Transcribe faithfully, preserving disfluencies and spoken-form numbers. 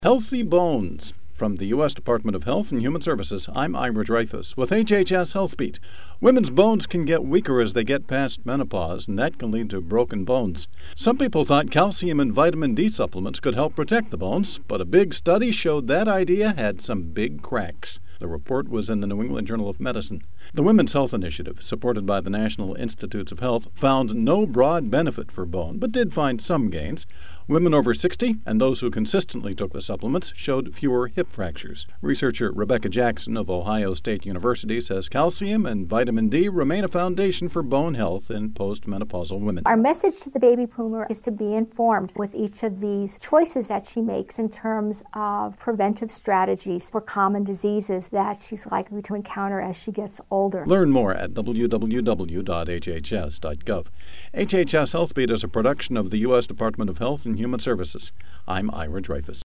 Healthy bones. From the U S Department of Health and Human Services, I'm Ira Dreyfus with H H S Health Beat. Women's bones can get weaker as they get past menopause, and that can lead to broken bones. Some people thought calcium and vitamin D supplements could help protect the bones, but a big study showed that idea had some big cracks. The report was in the New England Journal of Medicine. The Women's Health Initiative, supported by the National Institutes of Health, found no broad benefit for bone, but did find some gains. Women over sixty and those who consistently took the supplements showed fewer hip fractures. Researcher Rebecca Jackson of Ohio State University says calcium and vitamin D remain a foundation for bone health in postmenopausal women. Our message to the baby boomer is to be informed with each of these choices that she makes in terms of preventive strategies for common diseases that she's likely to encounter as she gets older. Learn more at w w w dot h h s dot gov. H H S Health Beat is a production of the U S Department of Health and Human Services. I'm Ira Dreyfus.